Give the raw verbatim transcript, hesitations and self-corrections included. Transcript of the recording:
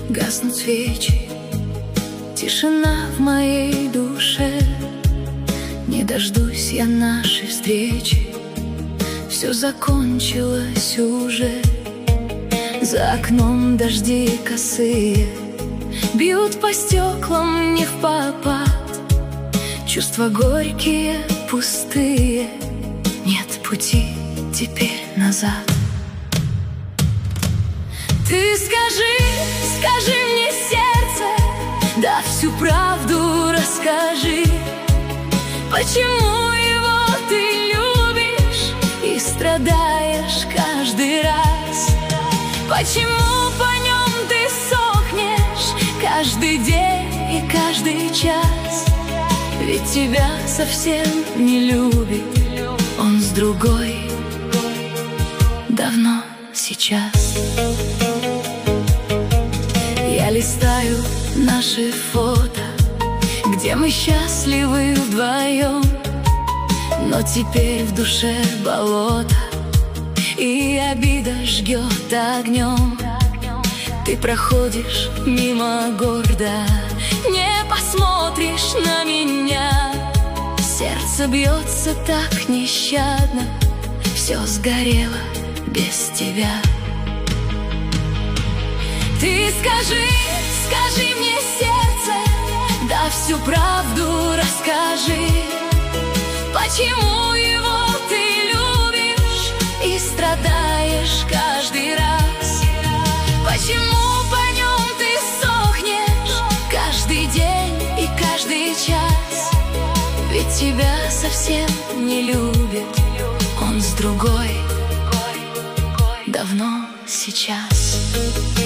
гаснут свечи, тишина в моей душе. Не дождусь я нашей встречи, все закончилось уже. За окном дожди косые бьют по стеклам не впопад. Чувства горькие, пустые, нет пути теперь назад. Ты скажи, скажи мне, сердце, да всю правду расскажи. Почему его ты любишь и страдаешь каждый раз? Почему по нем ты сохнешь каждый день и каждый час? Ведь тебя совсем не любит он с другой давно сейчас. Я листаю наши фото, где мы счастливы вдвоем, но теперь в душе болото, и обида жгет огнем. Ты проходишь мимо гордо, не посмотришь на меня. Сердце бьется так нещадно, все сгорело без тебя. Ты скажи, скажи мне, сердце, да всю правду расскажи. Почему его ты любишь и страдаешь каждый раз? Почему по нем ты сохнешь каждый день и каждый час? Ведь тебя совсем не любит он с другой давно сейчас.